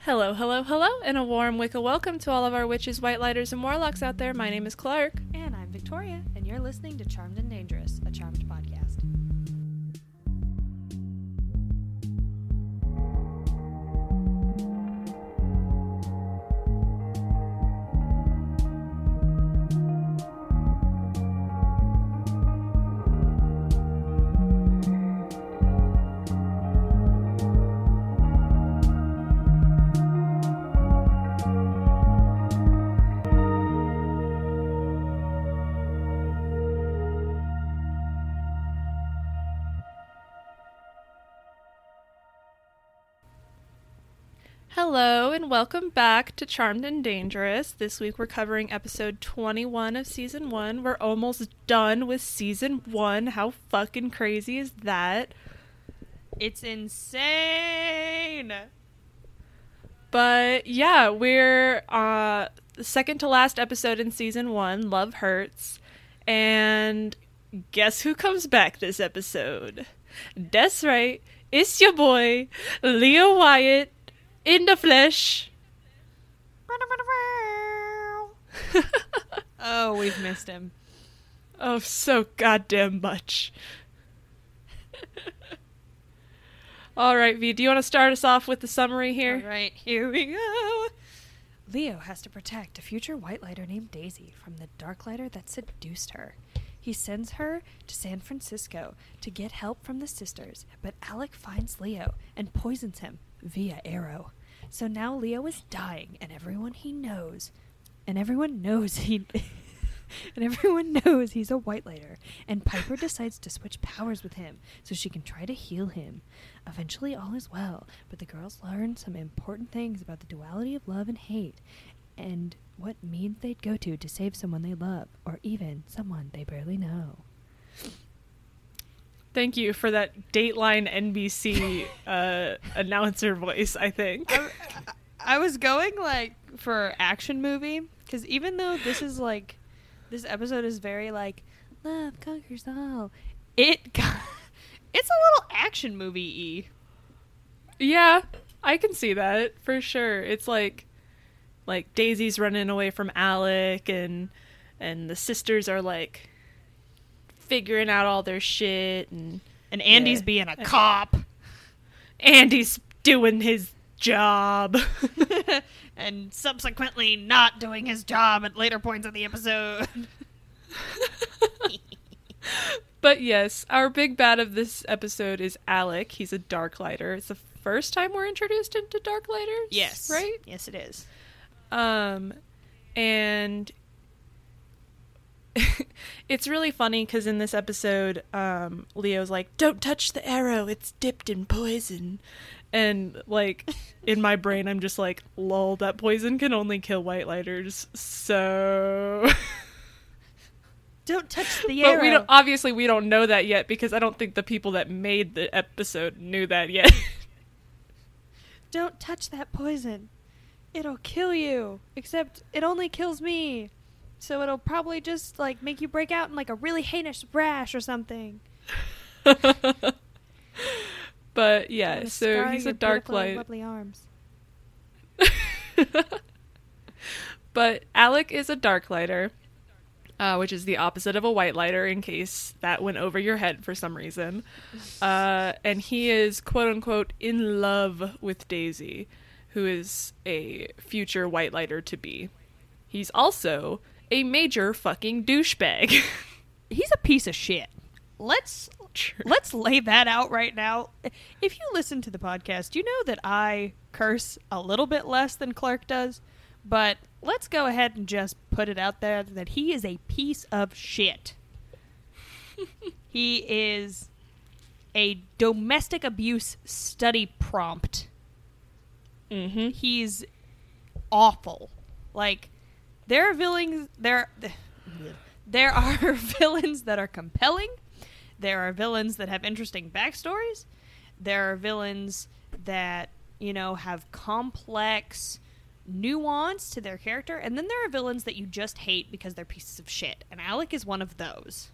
Hello, hello, hello, and a warm Wicca welcome to all of our witches, white lighters, and warlocks out there. My name is Clark. And I'm Victoria, and you're listening to Charmed and Dangerous, a Charmed podcast. Hello, and welcome back to Charmed and Dangerous. This week we're covering episode 21 of season 1. We're almost done with season 1. How fucking crazy is that? It's insane! But yeah, we're the second to last episode in season 1, Love Hurts. And guess who comes back this episode? That's right, it's your boy, Leo Wyatt, in the flesh. Oh, we've missed him. Oh, so goddamn much. All right, V, do you want to start us off with the summary here? All right, here we go. Leo has to protect a future white lighter named Daisy from the dark lighter that seduced her. He sends her to San Francisco to get help from the sisters, but Alec finds Leo and poisons him via arrow. So now Leo is dying, and everyone knows he's a white lighter, and Piper decides to switch powers with him so she can try to heal him. Eventually all is well, but the girls learn some important things about the duality of love and hate, and what means they'd go to save someone they love, or even someone they barely know. Thank you for that Dateline NBC announcer voice, I think. I was going, for action movie, because even though this episode is very, love conquers all, it's a little action movie-y. Yeah, I can see that, for sure. It's like Daisy's running away from Alec, and the sisters are, figuring out all their shit, and Andy's being a cop. Andy's doing his job. And subsequently not doing his job at later points of the episode. But yes, our big bad of this episode is Alec. He's a dark lighter. It's the first time we're introduced into dark lighters. Yes. Right? Yes, it is. And it's really funny because in this episode, Leo's like, "Don't touch the arrow, it's dipped in poison." And, in my brain, I'm just like, lol, that poison can only kill white lighters, so... Don't touch the but arrow. Obviously, we don't know that yet, because I don't think the people that made the episode knew that yet. Don't touch that poison. It'll kill you. Except it only kills me. So it'll probably just, make you break out in, a really heinous rash or something. But, yeah, so he's a dark light. Lovely arms. But Alec is a dark lighter, which is the opposite of a white lighter, in case that went over your head for some reason. And he is, quote-unquote, in love with Daisy, who is a future white lighter to be. He's also a major fucking douchebag. He's a piece of shit. Let's lay that out right now. If you listen to the podcast, you know that I curse a little bit less than Clark does, but let's go ahead and just put it out there that he is a piece of shit. He is a domestic abuse study prompt. Mm-hmm. He's awful. There are villains that are compelling. There are villains that have interesting backstories. There are villains that, have complex nuance to their character. And then there are villains that you just hate because they're pieces of shit. And Alec is one of those.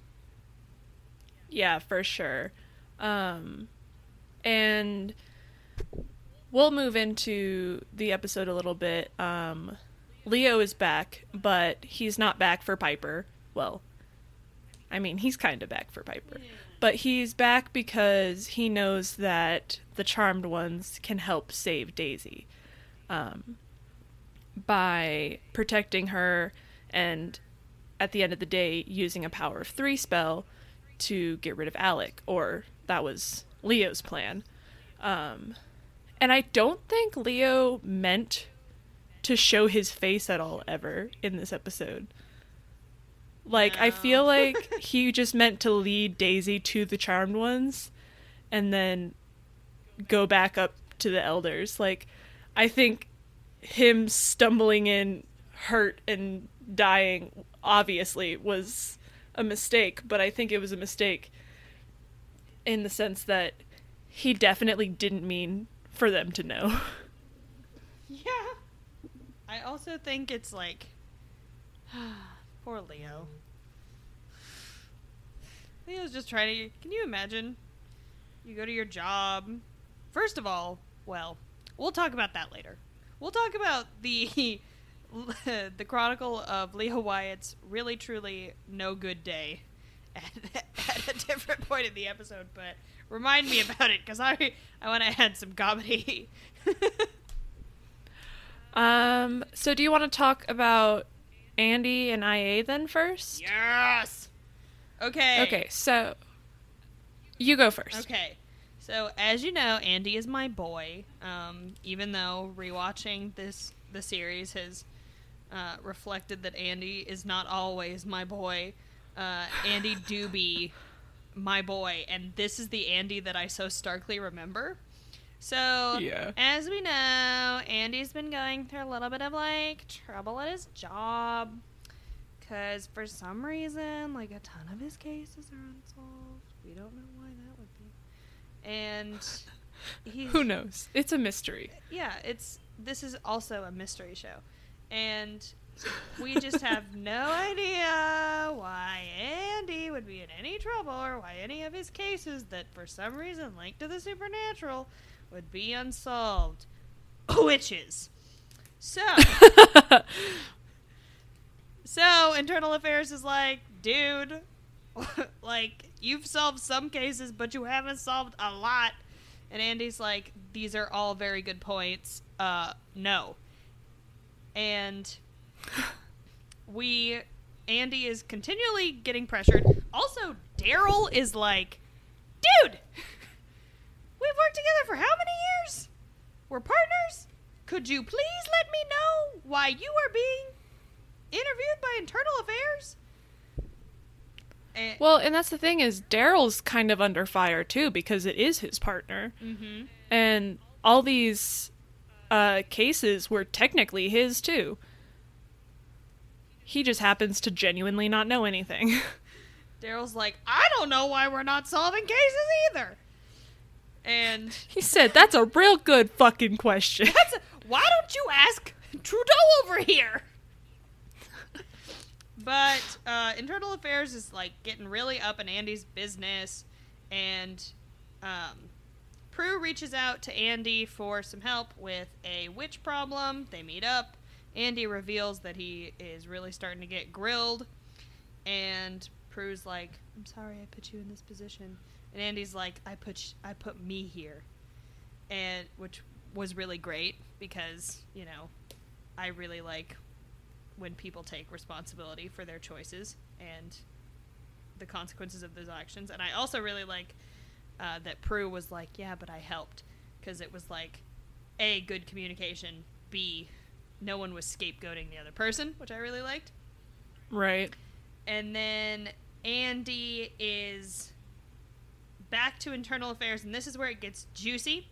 Yeah, for sure. And we'll move into the episode a little bit. Leo is back, but he's not back for Piper. Well, I mean, he's kind of back for Piper. Yeah. But he's back because he knows that the Charmed Ones can help save Daisy. By protecting her and, at the end of the day, using a Power of 3 spell to get rid of Alec. Or that was Leo's plan. And I don't think Leo meant to show his face at all ever in this episode. Like, no. I feel like he just meant to lead Daisy to the Charmed Ones and then go back up to the Elders. Like, I think him stumbling in, hurt and dying, obviously, was a mistake. But I think it was a mistake in the sense that he definitely didn't mean for them to know. Yeah. I also think it's like... Poor Leo. Leo's just trying to... Can you imagine? You go to your job. First of all, well, we'll talk about that later. We'll talk about the Chronicle of Leo Wyatt's really, truly no good day at a different point in the episode, but remind me about it, because I want to add some comedy. So do you want to talk about Andy and IA then first? Yes! Okay, so you go first. Okay, so as you know, Andy is my boy, even though rewatching the series has reflected that Andy is not always my boy. Andy do be my boy, and this is the Andy that I so starkly remember. So, yeah. As we know, Andy's been going through a little bit of, like, trouble at his job. Because for some reason, like, a ton of his cases are unsolved. We don't know why that would be. And he's... Who knows? It's a mystery. Yeah, this is also a mystery show. And we just have no idea why Andy would be in any trouble or why any of his cases that for some reason linked to the supernatural would be unsolved. Witches. So Internal Affairs is like, dude, like, you've solved some cases, but you haven't solved a lot. And Andy's like, these are all very good points. No. And Andy is continually getting pressured. Also, Daryl is like, dude, we've worked together for how many years? We're partners? Could you please let me know why you are being interviewed by Internal Affairs? And that's the thing is, Daryl's kind of under fire too, because it is his partner. Mm-hmm. And all these cases were technically his too. He just happens to genuinely not know anything. Daryl's like, I don't know why we're not solving cases either. And he said, that's a real good fucking question. Why don't you ask Trudeau over here? But Internal Affairs is, like, getting really up in Andy's business, and Prue reaches out to Andy for some help with a witch problem. They meet up. Andy reveals that he is really starting to get grilled, and Prue's like, I'm sorry I put you in this position. And Andy's like, I put me here. And which was really great because, you know, I really like when people take responsibility for their choices and the consequences of those actions. And I also really like that Prue was like, yeah, but I helped. Because it was like, A, good communication, B, no one was scapegoating the other person, which I really liked. Right. And then Andy is back to Internal Affairs, and this is where it gets juicy.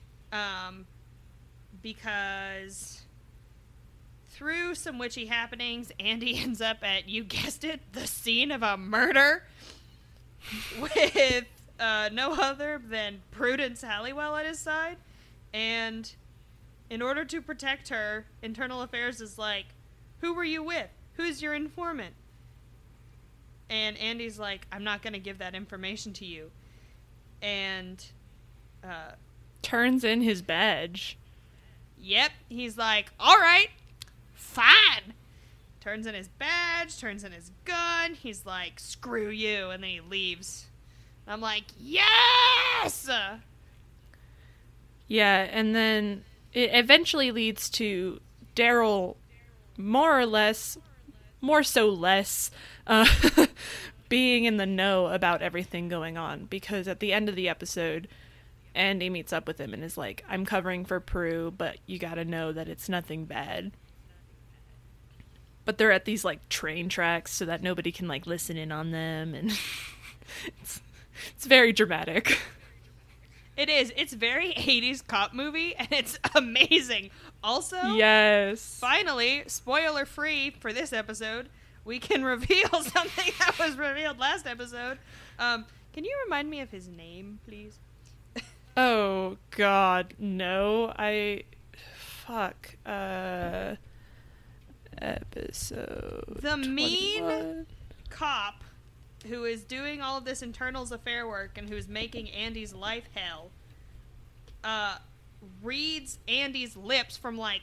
Because through some witchy happenings, Andy ends up at, you guessed it, the scene of a murder with no other than Prudence Halliwell at his side. And in order to protect her, Internal Affairs is like, who were you with? Who's your informant? And Andy's like, I'm not going to give that information to you. And turns in his badge. Yep, he's like, all right, fine. Turns in his badge, turns in his gun. He's like, screw you, and then he leaves. I'm like, yes! Yeah, and then it eventually leads to Daryl more so less, being in the know about everything going on. Because at the end of the episode, Andy meets up with him and is like, I'm covering for Prue, but you gotta know that it's nothing bad. But they're at these, like, train tracks so that nobody can, like, listen in on them, and it's very dramatic. It is. It's very 80s cop movie, and it's amazing. Also, yes. Finally, spoiler free for this episode, we can reveal something that was revealed last episode. Can you remind me of his name, please? Oh, God, no. Fuck. Episode The 21. mean cop who is doing all of this internals affair work and who's making Andy's life hell, reads Andy's lips from, like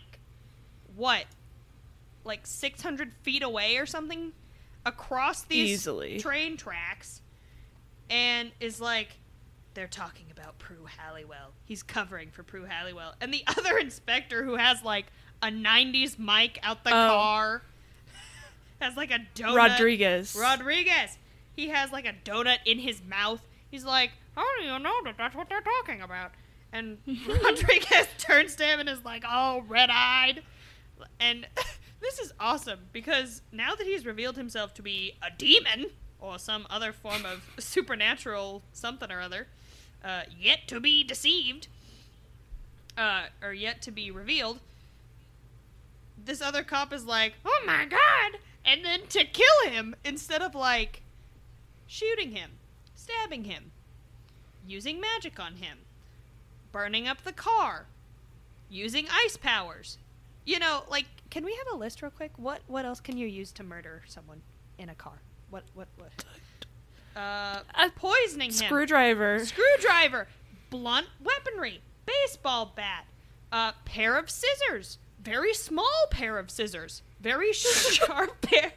600 feet away or something across these Easily. train tracks, and is like, they're talking about Prue Halliwell. He's covering for Prue Halliwell. And the other inspector, who has, like, a 90s mic out the car, has, like, a donut. Rodriguez. He has, like, a donut in his mouth. He's like, how do you know that that's what they're talking about? And Rodriguez turns to him and is like, all red-eyed. And this is awesome, because now that he's revealed himself to be a demon, or some other form of supernatural something or other, yet to be deceived, or yet to be revealed, this other cop is like, oh my god! And then to kill him, instead of, like, shooting him, stabbing him, using magic on him, burning up the car, using ice powers. You know, like, can we have a list real quick? What else can you use to murder someone in a car? What? Poisoning him. Screwdriver. Blunt weaponry. Baseball bat. Pair of scissors. Very small pair of scissors. Very sharp pair.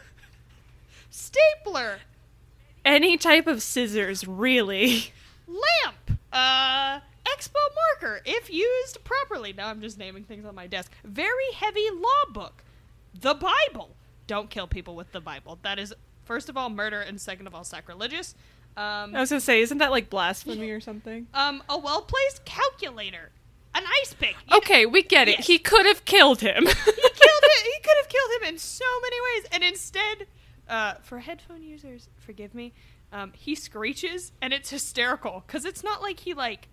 Stapler. Any type of scissors, really. Lamp. Expo marker, if used properly. Now I'm just naming things on my desk. Very heavy law book. The Bible. Don't kill people with the Bible. That is, first of all, murder, and second of all, sacrilegious. I was gonna say, isn't that like blasphemy or something? A well-placed calculator. An ice pick. Okay, we get it. Yes. He could have killed him. He could have killed him in so many ways. And instead, for headphone users, forgive me, he screeches, and it's hysterical. Because it's not like he, like,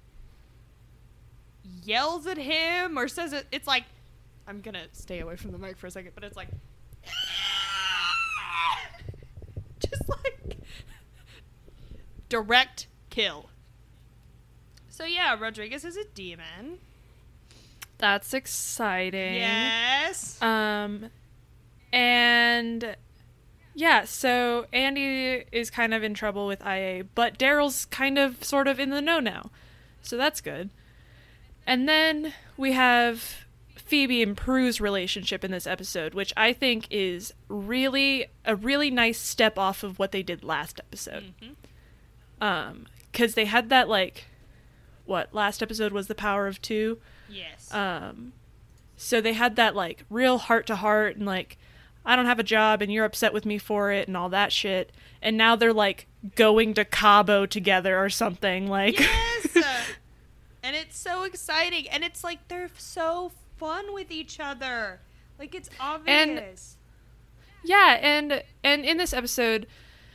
yells at him or says it. It's like, I'm gonna stay away from the mic for a second, but it's like, just like direct kill. So yeah, Rodriguez is a demon. That's exciting. Yes. And yeah, so Andy is kind of in trouble with IA, but Daryl's kind of sort of in the know now. So that's good. And then we have Phoebe and Prue's relationship in this episode, which I think is really a really nice step off of what they did last episode. Mm-hmm. 'Cause they had that, like, last episode was the power of two? Yes. So they had that, like, real heart-to-heart and, like, I don't have a job and you're upset with me for it and all that shit. And now they're, like, going to Cabo together or something, like... Yes! And it's so exciting. And it's, like, they're so fun with each other. Like, it's obvious. And in this episode,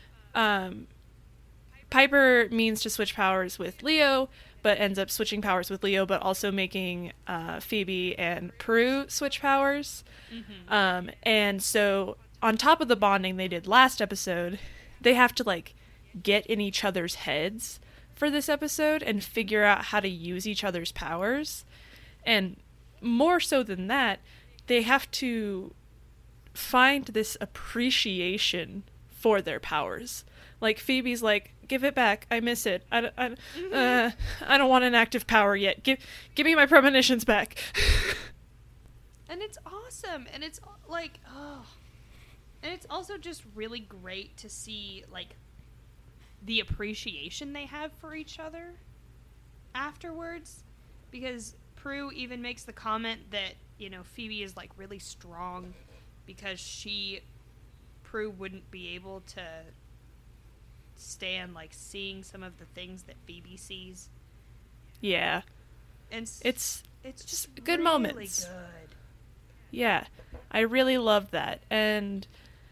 Piper means to switch powers with Leo, but ends up switching powers with Leo, but also making Phoebe and Prue switch powers. Mm-hmm. And so on top of the bonding they did last episode, they have to, like, get in each other's heads for this episode and figure out how to use each other's powers. And more so than that, they have to find this appreciation for their powers. Like, Phoebe's like, give it back. I miss it. I don't want an active power yet. Give me my premonitions back. And it's awesome. And it's like, oh. And it's also just really great to see, like, the appreciation they have for each other afterwards. Because Prue even makes the comment that, you know, Phoebe is, like, really strong because Prue wouldn't be able to stand, like, seeing some of the things that Phoebe sees. Yeah. And it's just good really moments. Good. Yeah. I really love that. And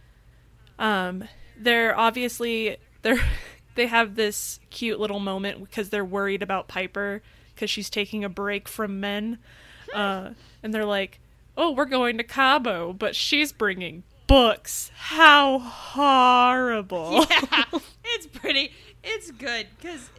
they're obviously they have this cute little moment because they're worried about Piper because she's taking a break from men. And they're like, "Oh, we're going to Cabo, but she's bringing books. How horrible." Yeah, it's good, because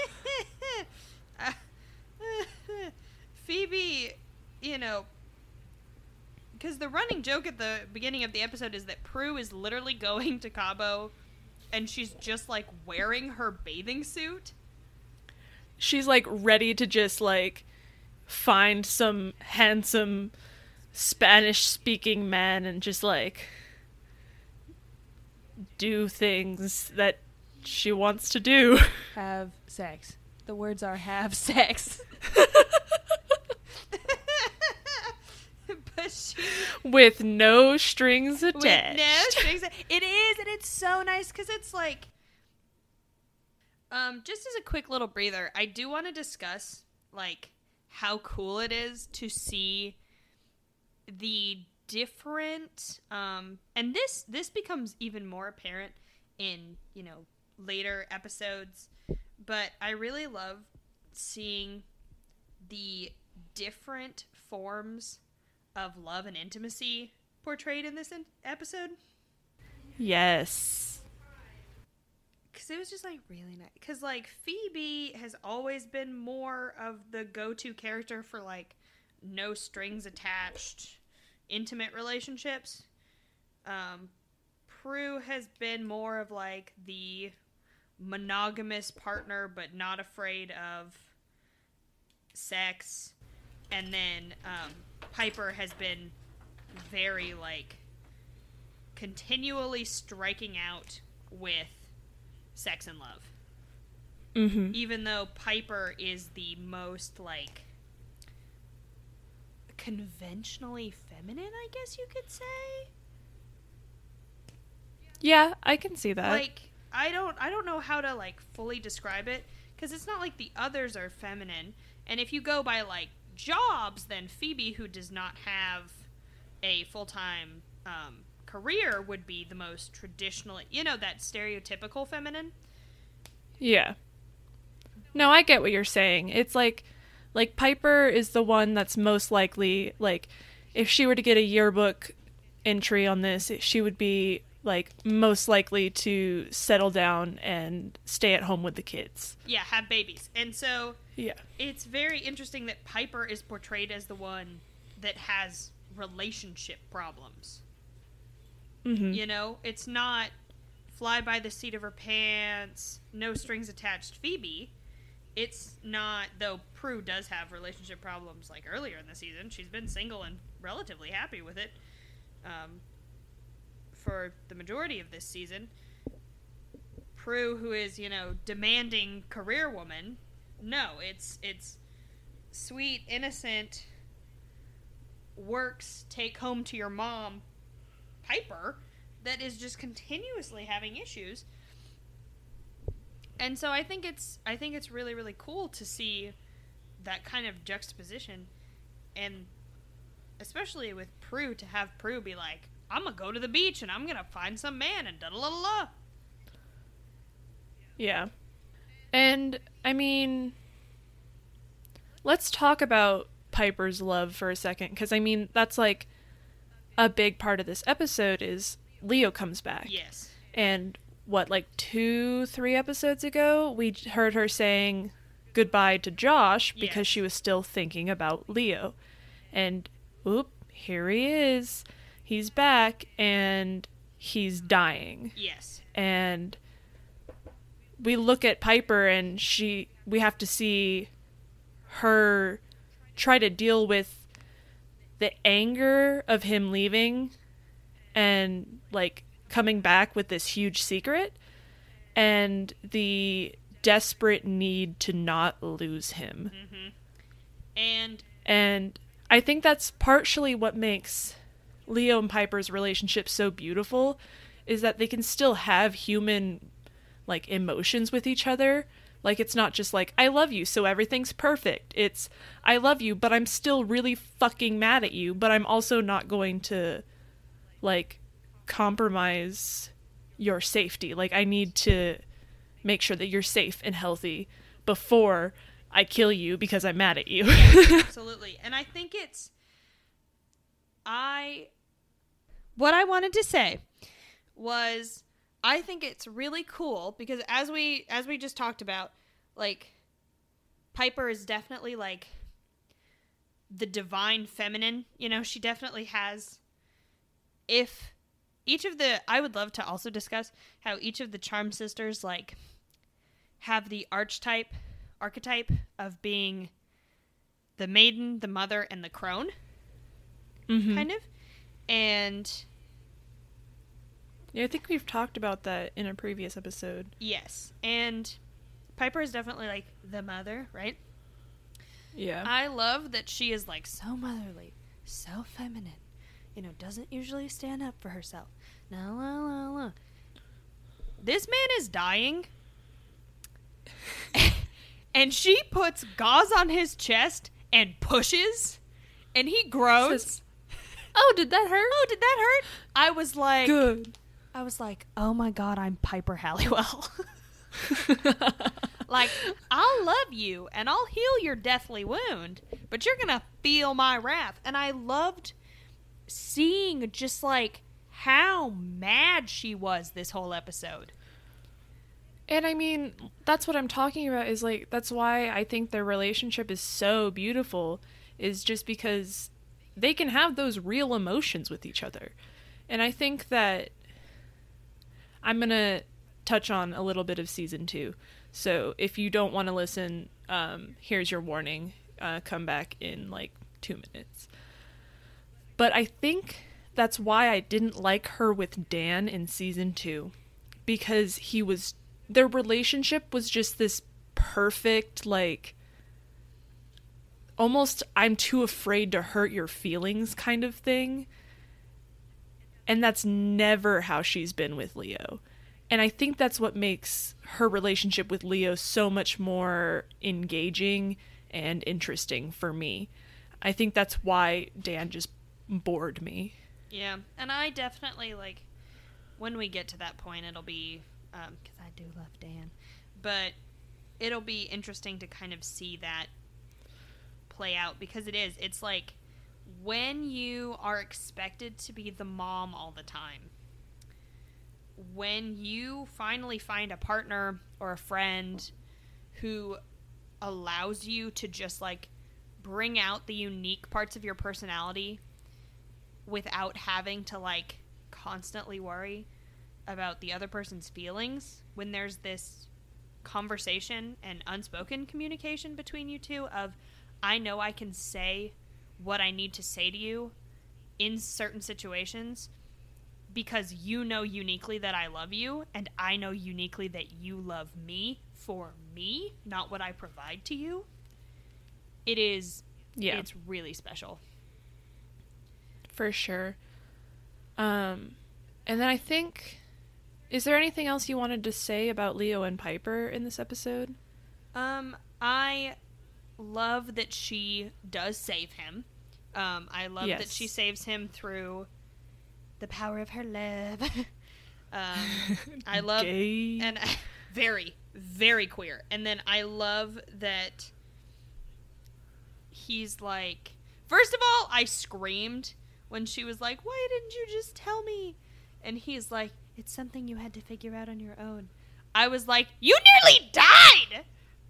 Phoebe, you know, because the running joke at the beginning of the episode is that Prue is literally going to Cabo, and she's just, like, wearing her bathing suit. She's, like, ready to just, like, find some handsome Spanish-speaking man and just, like, do things that she wants to do. Have sex. The words are have sex. But she... With no strings attached. With no strings. It is, and it's so nice, because it's like... just as a quick little breather, I do want to discuss, like, how cool it is to see the different... and this becomes even more apparent in, you know, later episodes, but I really love seeing the different forms of love and intimacy portrayed in this episode. Yes. Because it was just, like, really nice. Because, like, Phoebe has always been more of the go-to character for, like, no strings attached intimate relationships. Prue has been more of, like, the monogamous partner but not afraid of sex. And then Piper has been very, like, continually striking out with sex and love. Mm-hmm. Even though Piper is the most, like, conventionally feminine, I guess you could say. Yeah, I can see that. Like, I don't know how to, like, fully describe it, because it's not like the others are feminine. And if you go by, like, jobs, then Phoebe, who does not have a full-time career, would be the most traditionally, you know, that stereotypical feminine. Yeah. No, I get what you're saying. It's like Piper is the one that's most likely, like, if she were to get a yearbook entry on this, she would be, like, most likely to settle down and stay at home with the kids. Yeah, have babies. And so yeah, it's very interesting that Piper is portrayed as the one that has relationship problems. Mm-hmm. You know, it's not fly by the seat of her pants, no strings attached Phoebe. It's not, though Prue does have relationship problems, like, earlier in the season. She's been single and relatively happy with it for the majority of this season. Prue, who is, you know, demanding career woman, no, it's sweet, innocent, works, take home to your mom Piper that is just continuously having issues. And so I think it's really, really cool to see that kind of juxtaposition, and especially with Prue, to have Prue be like, I'm gonna go to the beach and I'm gonna find some man and da-da-la-la-la. Yeah. And, I mean, let's talk about Piper's love for a second, because, I mean, that's, like, a big part of this episode is Leo comes back. Yes. And, what, like 2-3 episodes ago, we heard her saying goodbye to Josh because Yes. she was still thinking about Leo. And, oop, here he is. He's back, and he's dying. Yes. And we look at Piper and we have to see her try to deal with the anger of him leaving and like coming back with this huge secret and the desperate need to not lose him. Mm-hmm. And I think that's partially what makes Leo and Piper's relationship so beautiful, is that they can still have human like emotions with each other. Like, it's not just like, I love you, so everything's perfect. It's, I love you, but I'm still really fucking mad at you, but I'm also not going to, like, compromise your safety. Like, I need to make sure that you're safe and healthy before I kill you because I'm mad at you. Yeah, absolutely. And I think what I wanted to say was, I think it's really cool because as we just talked about, like, Piper is definitely like the divine feminine, you know, she definitely has, if each of the, I would love to also discuss how each of the Charm Sisters like have the archetype of being the maiden, the mother, and the crone, kind of. And yeah, I think we've talked about that in a previous episode. yes, and Piper is definitely like the mother, right? Yeah. I love that she is like so motherly, so feminine, you know, doesn't usually stand up for herself. No, no, no, no. This man is dying, and she puts gauze on his chest and pushes, and he groans. Says, oh, did that hurt? Oh, did that hurt? I was like, Good. I was like, oh my god, I'm Piper Halliwell. Like, I'll love you and I'll heal your deathly wound, but you're gonna feel my wrath. And I loved seeing just like how mad she was this whole episode. And I mean, that's what I'm talking about, is like, that's why I think their relationship is so beautiful, is just because they can have those real emotions with each other. And I think that I'm going to touch on a little bit of season 2. So if you don't want to listen, here's your warning. Come back in like 2 minutes. But I think that's why I didn't like her with Dan in season 2. Because their relationship was just this perfect, like, almost I'm too afraid to hurt your feelings kind of thing. And that's never how she's been with Leo. And I think that's what makes her relationship with Leo so much more engaging and interesting for me. I think that's why Dan just bored me. Yeah, and I definitely, like, when we get to that point, it'll be, because I do love Dan, but it'll be interesting to kind of see that play out, because it's like, when you are expected to be the mom all the time, when you finally find a partner or a friend who allows you to just like bring out the unique parts of your personality without having to like constantly worry about the other person's feelings, when there's this conversation and unspoken communication between you two of, I know I can say what I need to say to you in certain situations because you know uniquely that I love you, and I know uniquely that you love me for me, not what I provide to you. It's really special. For sure. And then I think, is there anything else you wanted to say about Leo and Piper in this episode? I love that she does save him. I love that she saves him through the power of her love. I love, Gay. and very, very queer. And then I love that he's like, first of all, I screamed when she was like, why didn't you just tell me? And he's like, it's something you had to figure out on your own. I was like, you nearly died!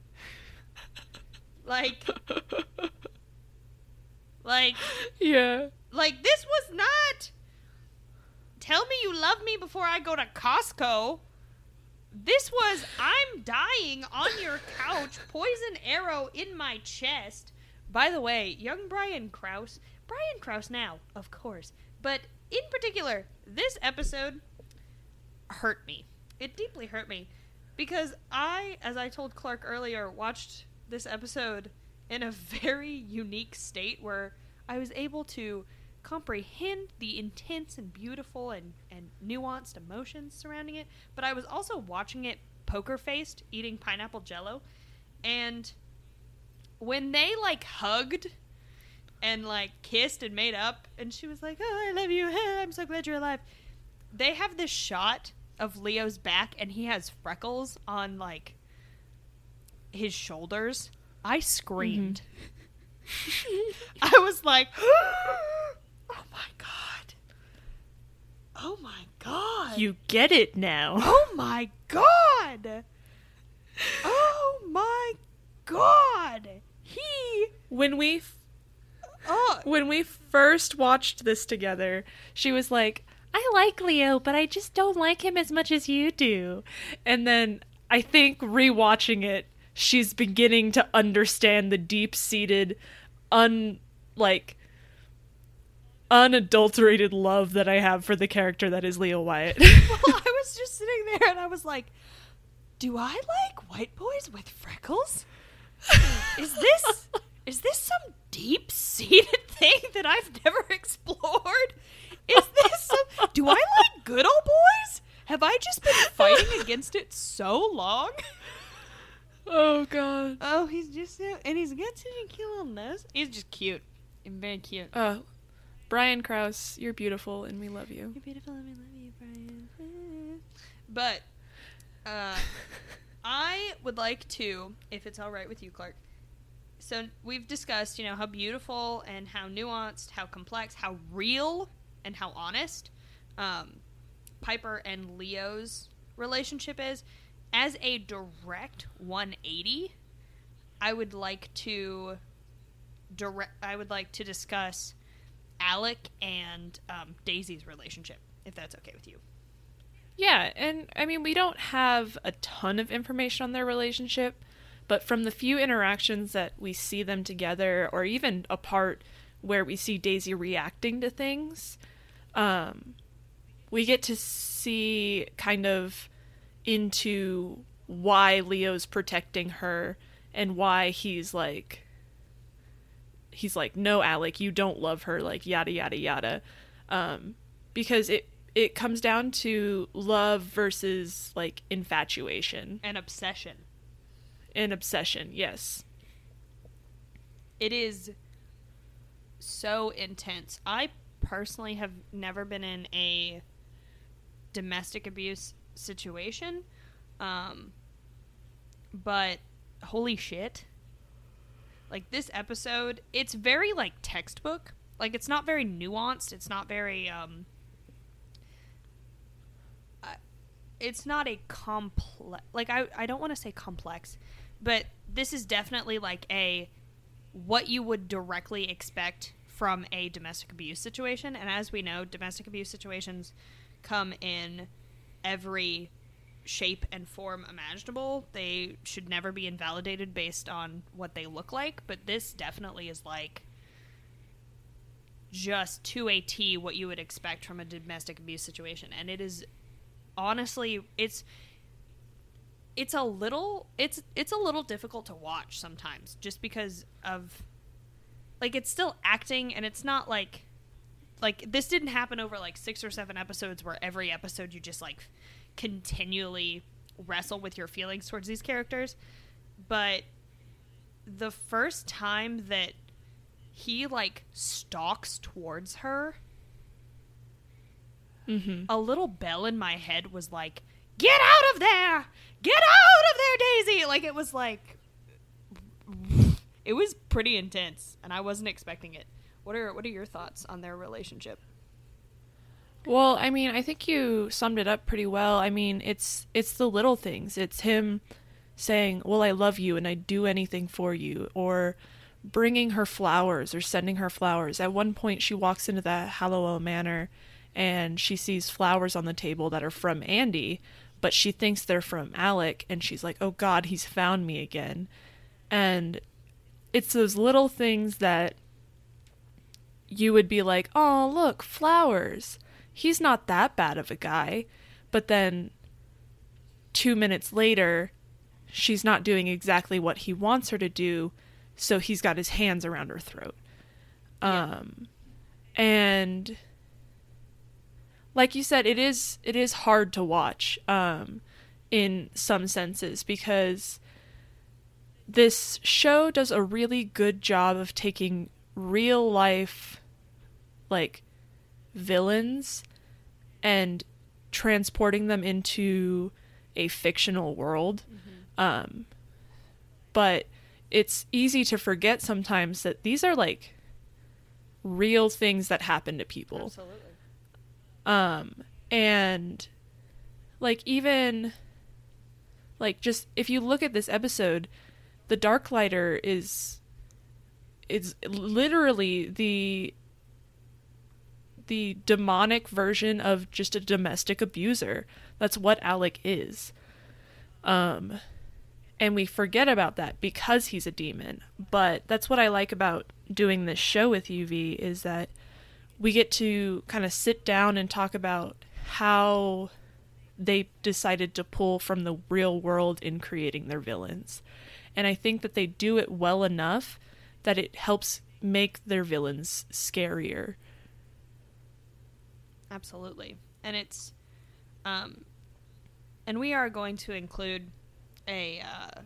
Yeah. Like, this was not, tell me you love me before I go to Costco. This was, I'm dying on your couch, poison arrow in my chest. By the way, young Brian Krause now, of course, but in particular, this episode hurt me. It deeply hurt me because I, as I told Clark earlier, watched this episode in a very unique state where I was able to comprehend the intense and beautiful and nuanced emotions surrounding it, but I was also watching it poker-faced, eating pineapple jello, and when they, like, hugged and, like, kissed and made up, and she was like, oh, I love you, I'm so glad you're alive, they have this shot of Leo's back, and he has freckles on, like, his shoulders. I screamed. I was like, oh my god. Oh my god. You get it now. Oh my god. Oh my god. When we first watched this together, she was like, I like Leo, but I just don't like him as much as you do. And then I think rewatching it, she's beginning to understand the deep-seated, unadulterated love that I have for the character that is Leo Wyatt. Well, I was just sitting there and I was like, do I like white boys with freckles? Is this some deep-seated thing that I've never explored? Is this some... Do I like good old boys? Have I just been fighting against it so long? Oh, God. Oh, he's just... And he's got such a cute little nose. He's just cute. And very cute. Brian Krause, you're beautiful and we love you. You're beautiful and we love you, Brian. But, I would like to, if it's all right with you, Clark. So we've discussed, how beautiful and how nuanced, how complex, how real, and how honest Piper and Leo's relationship is. As a direct 180, I would like to discuss Alec and Daisy's relationship, if that's okay with you. Yeah, and I mean, we don't have a ton of information on their relationship, but from the few interactions that we see them together, or even a part where we see Daisy reacting to things, we get to see kind of into why Leo's protecting her and why he's like, no, Alec, you don't love her, like, yada, yada, yada. Because it comes down to love versus, like, infatuation. An obsession. An obsession, yes. It is so intense. I personally have never been in a domestic abuse situation. But holy shit. Like, this episode, it's very, like, textbook. Like, it's not very nuanced. It's not very, it's not a complex... Like, I don't want to say complex, but this is definitely, like, what you would directly expect from a domestic abuse situation. And as we know, domestic abuse situations come in every shape and form imaginable. They should never be invalidated based on what they look like, but this definitely is like just to a T what you would expect from a domestic abuse situation. And it is honestly, it's a little difficult to watch sometimes, just because of, like, it's still acting, and it's not like this didn't happen over like 6 or 7 episodes where every episode you just like continually wrestle with your feelings towards these characters. But the first time that he like stalks towards her, a little bell in my head was like, get out of there, get out of there, Daisy. Like, it was like, it was pretty intense, and I wasn't expecting it. What are your thoughts on their relationship? Well, I mean, I think you summed it up pretty well. I mean, it's the little things. It's him saying, well, I love you and I'd do anything for you, or bringing her flowers or sending her flowers. At one point, she walks into the Hallowell Manor and she sees flowers on the table that are from Andy, but she thinks they're from Alec, and she's like, oh God, he's found me again. And it's those little things that you would be like, oh, look, flowers. He's not that bad of a guy. But then 2 minutes later, she's not doing exactly what he wants her to do, so he's got his hands around her throat. Yeah. And like you said, it is hard to watch in some senses, because this show does a really good job of taking real life, like, villains and transporting them into a fictional world. But it's easy to forget sometimes that these are, like, real things that happen to people. Absolutely. And, like, even, like, just if you look at this episode, the Darklighter is literally the demonic version of just a domestic abuser. That's what Alec is. And we forget about that because he's a demon. But that's what I like about doing this show with UV, is that we get to kind of sit down and talk about how they decided to pull from the real world in creating their villains. And I think that they do it well enough that it helps make their villains scarier. Absolutely. And it's and we are going to include a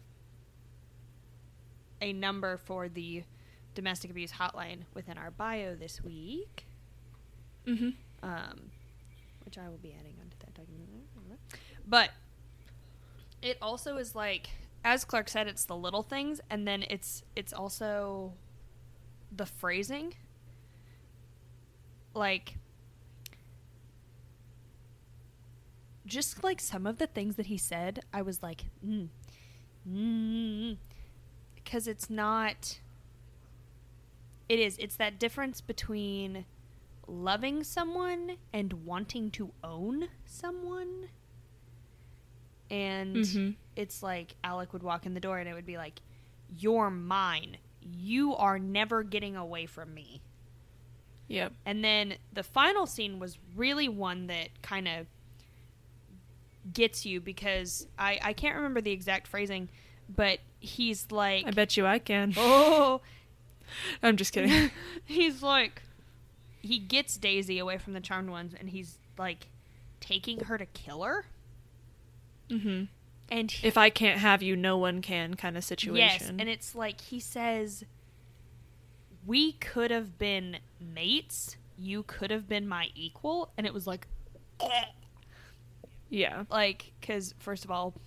number for the domestic abuse hotline within our bio this week. Mm-hmm. Which I will be adding onto that document. But it also is like, as Clark said, it's the little things, and then it's also the phrasing. Like, just like some of the things that he said, I was like, because it's not. It's that difference between loving someone and wanting to own someone. And it's like Alec would walk in the door and it would be like, you're mine. You are never getting away from me. Yep. And then the final scene was really one that kind of gets you, because I can't remember the exact phrasing, but he's like... I bet you I can. Oh! I'm just kidding. He's like... He gets Daisy away from the Charmed Ones, and he's, like, taking her to kill her. Mm-hmm. And if I can't have you, no one can kind of situation. Yes, and it's like he says, we could have been mates. You could have been my equal. And it was like... Yeah. Like, because, first of all...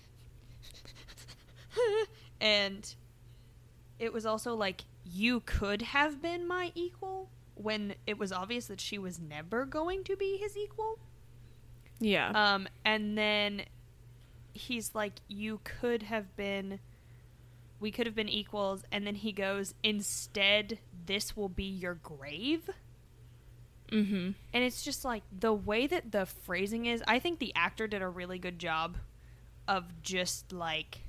and it was also like, you could have been my equal, when it was obvious that she was never going to be his equal. Yeah. And then he's like, you could have been... We could have been equals. And then he goes, instead, this will be your grave. Mm-hmm. And it's just like, the way that the phrasing is, I think the actor did a really good job of just, like,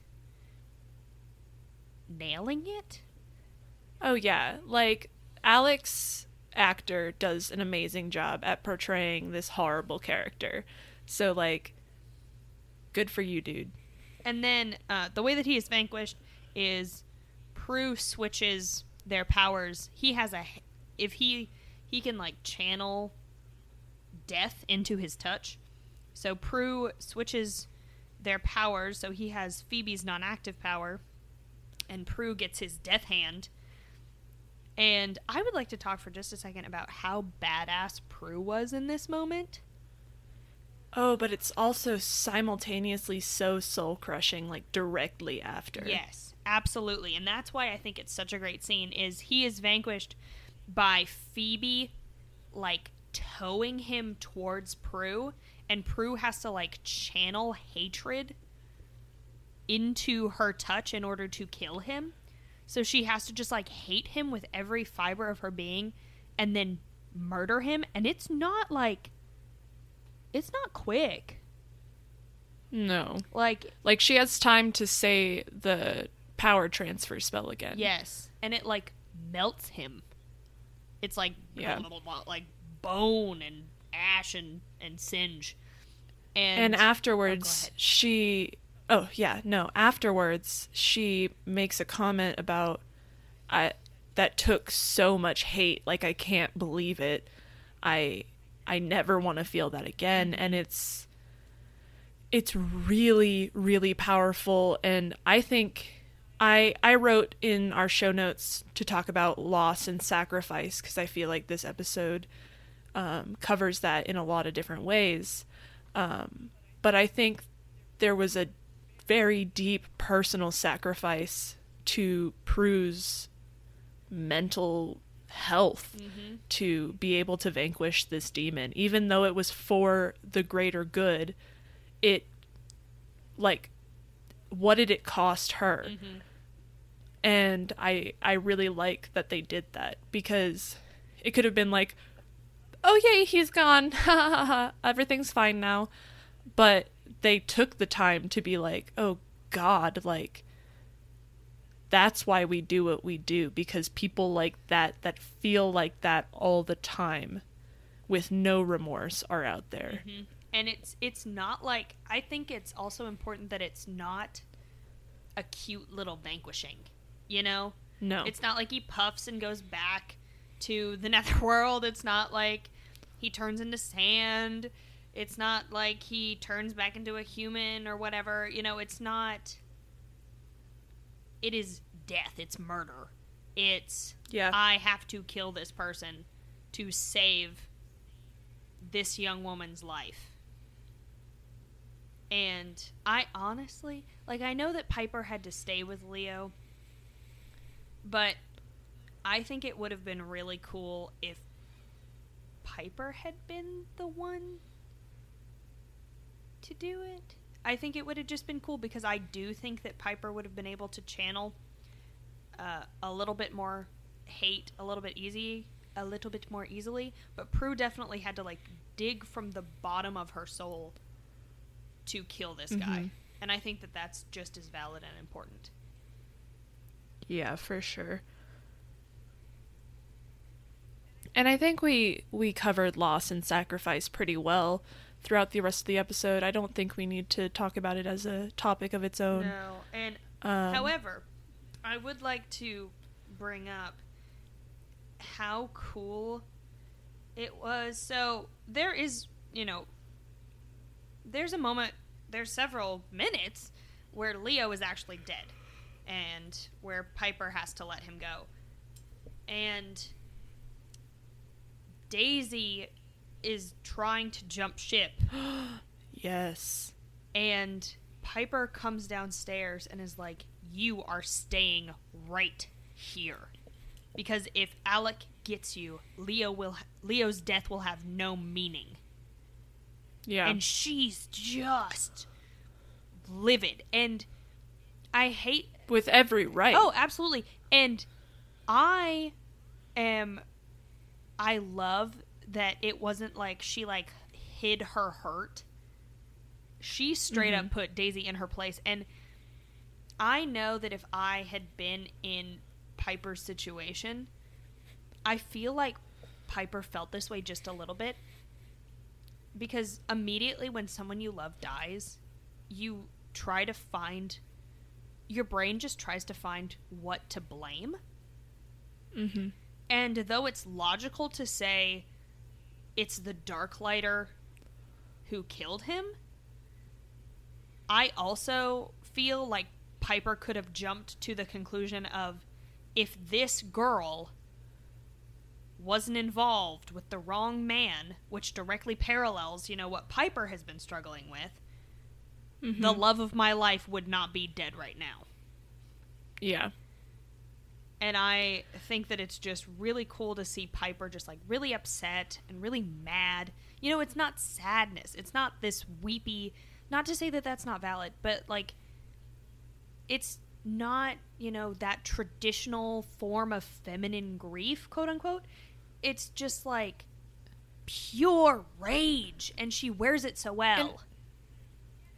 nailing it. Oh, yeah. Like, Alec's actor does an amazing job at portraying this horrible character. So, like, good for you, dude. And then the way that he is vanquished is Prue switches their powers. He has if he can, like, channel death into his touch. So Prue switches their powers, so he has Phoebe's non-active power, and Prue gets his death hand. And I would like to talk for just a second about how badass Prue was in this moment. Oh, but it's also simultaneously so soul-crushing, like, directly after. Yes, absolutely. And that's why I think it's such a great scene, is he is vanquished by Phoebe, like, towing him towards Prue, and Prue has to, like, channel hatred into her touch in order to kill him. So she has to just, like, hate him with every fiber of her being and then murder him. And it's not, like... It's not quick. No. Like, She has time to say the power transfer spell again. yes. And it, like, melts him. It's like, Yeah. like bone and ash and singe. And afterwards, afterwards, she makes a comment about, that took so much hate. Like, I can't believe it. I never want to feel that again. And it's really, really powerful. And I think I wrote in our show notes to talk about loss and sacrifice, because I feel like this episode covers that in a lot of different ways. But I think there was a very deep personal sacrifice to Prue's mental health to be able to vanquish this demon. Even though it was for the greater good, it, like, what did it cost her? And I really like that they did that, because it could have been like, oh yay, he's gone, everything's fine now. But they took the time to be like, oh God, like, that's why we do what we do, because people like that feel like that all the time with no remorse are out there. And it's not like, I think it's also important that it's not a cute little vanquishing, you know? No. It's not like he puffs and goes back to the netherworld. It's not like he turns into sand. It's not like he turns back into a human or whatever. You know, it's not... It is death. It's murder. It's, I have to kill this person to save this young woman's life. And I honestly... Like, I know that Piper had to stay with Leo, but I think it would have been really cool if Piper had been the one to do it. I think it would have just been cool, because I do think that Piper would have been able to channel a little bit more hate a little bit more easily, but Prue definitely had to, like, dig from the bottom of her soul to kill this guy. And I think that that's just as valid and important. Yeah, for sure. And I think we covered loss and sacrifice pretty well throughout the rest of the episode. I don't think we need to talk about it as a topic of its own. No, and however, I would like to bring up how cool it was. So there is, there's a moment, there's several minutes where Leo is actually dead and where Piper has to let him go. And Daisy is trying to jump ship. Yes. And Piper comes downstairs and is like, you are staying right here. Because if Alec gets you, Leo's death will have no meaning. Yeah. And she's just livid. And I hate... With every right. Oh, absolutely. And I love that it wasn't like she, like, hid her hurt. She straight up put Daisy in her place. And I know that if I had been in Piper's situation, I feel like Piper felt this way just a little bit. Because immediately when someone you love dies, you try to find... Your brain just tries to find what to blame. Mm-hmm. And though it's logical to say it's the Darklighter who killed him, I also feel like Piper could have jumped to the conclusion of, if this girl wasn't involved with the wrong man, which directly parallels, what Piper has been struggling with, the love of my life would not be dead right now. Yeah. And I think that it's just really cool to see Piper just, like, really upset and really mad. It's not sadness. It's not this weepy... Not to say that that's not valid, but, like, it's not, that traditional form of feminine grief, quote-unquote. It's just, like, pure rage, and she wears it so well.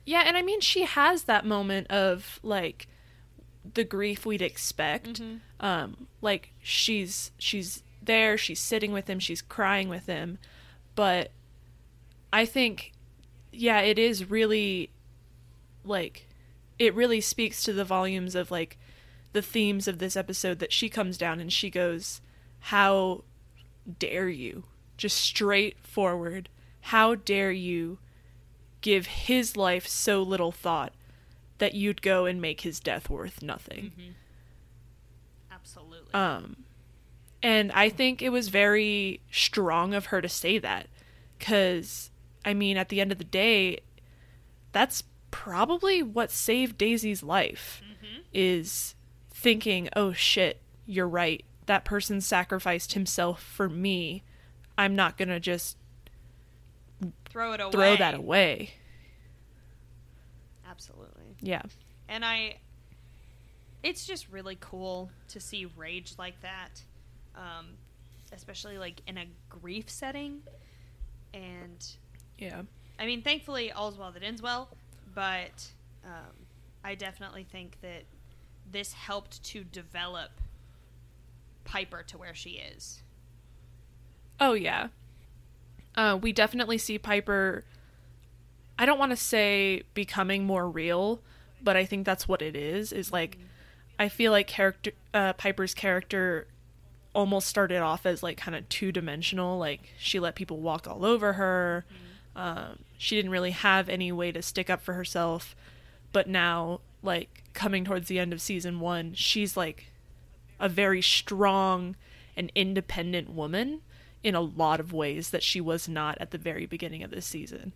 Yeah, and I mean, she has that moment of, like, the grief we'd expect. Like, she's there, she's sitting with him, she's crying with him. But I think, yeah, it is really, like, it really speaks to the volumes of, like, the themes of this episode that she comes down and she goes, how dare you? Just straightforward. How dare you give his life so little thought that you'd go and make his death worth nothing? Absolutely. And I think it was very strong of her to say that, because, I mean, at the end of the day, that's probably what saved Daisy's life, is thinking, oh shit, you're right, that person sacrificed himself for me, I'm not gonna just throw that away. Absolutely. Yeah. And it's just really cool to see rage like that, especially like in a grief setting. And Yeah. I mean, thankfully, all's well that ends well, but I definitely think that this helped to develop Piper to where she is. Oh, yeah. We definitely see Piper, I don't want to say becoming more real, but I think that's what it is like, I feel like Piper's character almost started off as, like, kind of two-dimensional. Like, she let people walk all over her. She didn't really have any way to stick up for herself. But now, like, coming towards the end of season 1, she's, like, a very strong and independent woman in a lot of ways that she was not at the very beginning of this season.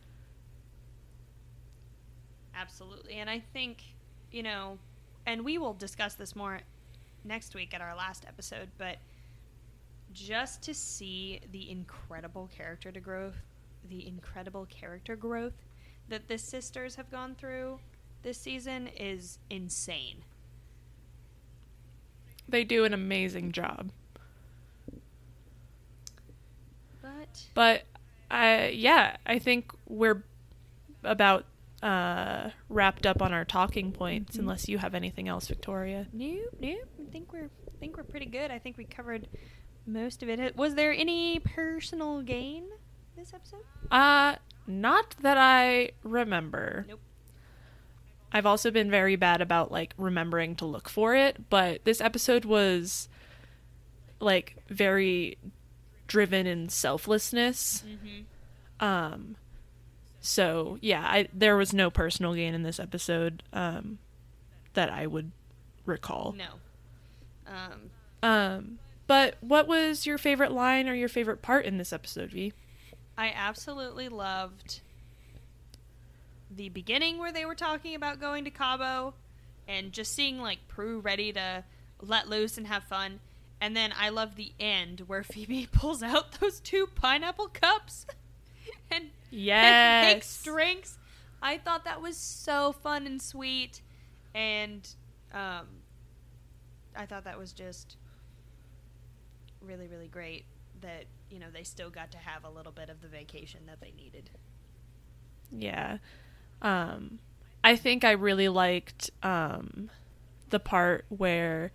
Absolutely. And I think, you know, and we will discuss this more next week at our last episode, but just to see the incredible character growth that the sisters have gone through this season is insane. They do an amazing job. But I think we're about wrapped up on our talking points, unless you have anything else, Victoria. Nope. I think we're pretty good. I think we covered most of it. Was there any personal gain this episode? Not that I remember. Nope. I've also been very bad about, like, remembering to look for it, but this episode was, like, very driven in selflessness. So yeah, there was no personal gain in this episode that I would recall. No. But what was your favorite line or your favorite part in this episode, V? I absolutely loved the beginning where they were talking about going to Cabo and just seeing, like, Prue ready to let loose and have fun. And then I love the end where Phoebe pulls out those 2 pineapple cups and makes drinks. I thought that was so fun and sweet. And I thought that was just really, really great that, you know, they still got to have a little bit of the vacation that they needed. Yeah. I think I really liked the part where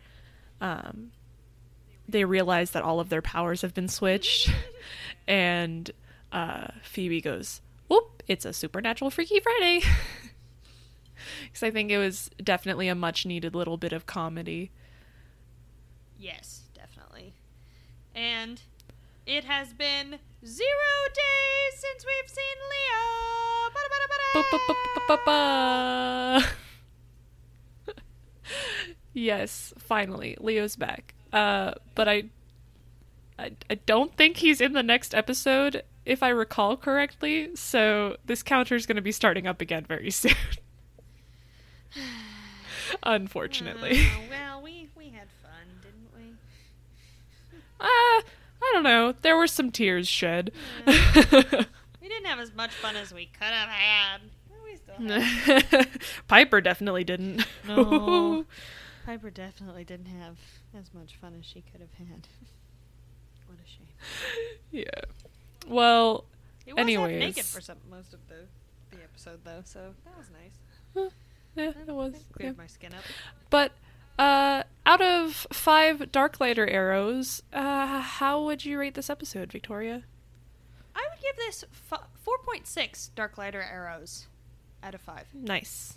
they realize that all of their powers have been switched and Phoebe goes, whoop, it's a Supernatural Freaky Friday. Because I think it was definitely a much needed little bit of comedy. Yes, definitely. And it has been 0 days since we've seen Leo. Ba-ba-ba-ba-ba-ba. Yes, finally, Leo's back. But I don't think he's in the next episode, if I recall correctly, so this counter is going to be starting up again very soon. Unfortunately. Well, we had fun, didn't we? I don't know. There were some tears shed. We didn't have as much fun as we could have had. We still had. Piper definitely didn't. No. Piper definitely didn't have as much fun as she could have had. What a shame. Yeah. Well, He was anyways. half naked for most of the the episode though, so that was nice. Yeah, it was. Cleared Yeah. my skin up. But out of 5 Darklighter arrows, how would you rate this episode, Victoria? I would give this 4.6 Darklighter arrows out of 5. Nice.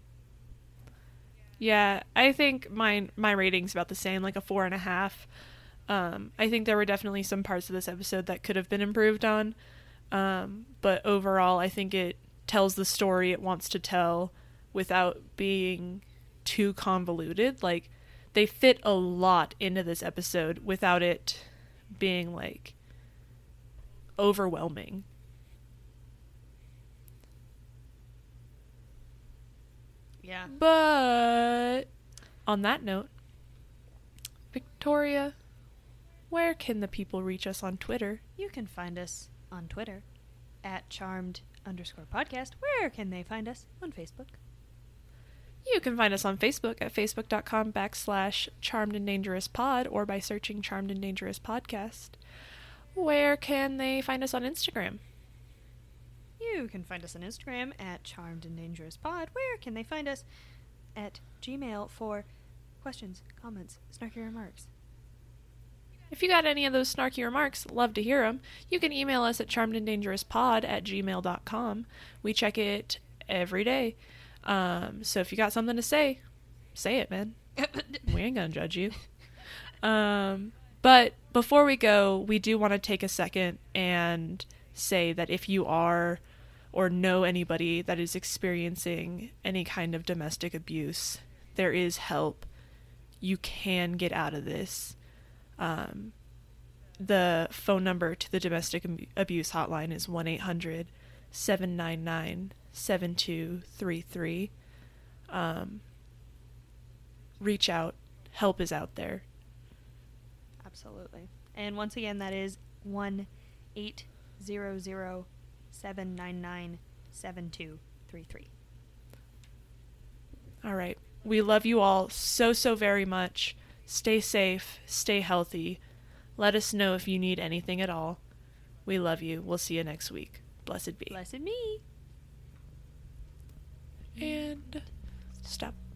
Yeah, I think my rating's about the same, like a 4.5. I think there were definitely some parts of this episode that could have been improved on. But overall, I think it tells the story it wants to tell without being too convoluted. Like, they fit a lot into this episode without it being, like, overwhelming. Yeah. But on that note, Victoria, where can the people reach us on Twitter? You can find us on Twitter at charmed_podcast. Where can they find us? On Facebook. You can find us on Facebook at facebook.com/charmedanddangerouspod or by searching Charmed and Dangerous Podcast. Where can they find us on Instagram? You can find us on Instagram at charmedanddangerouspod. Where can they find us? At Gmail for questions, comments, snarky remarks. If you got any of those snarky remarks, love to hear them. You can email us at charmedanddangerouspod@gmail.com. We check it every day. So if you got something to say it, man. We ain't gonna judge you. But before we go, we do want to take a second and say that if you are or know anybody that is experiencing any kind of domestic abuse, there is help. You can get out of this. The phone number to the domestic abuse hotline is 1-800-799-7233. Reach out. Help is out there. Absolutely. And once again, that is 1-800-799-7233. All right. We love you all so, so very much. Stay safe. Stay healthy. Let us know if you need anything at all. We love you. We'll see you next week. Blessed be. Blessed me. And stop.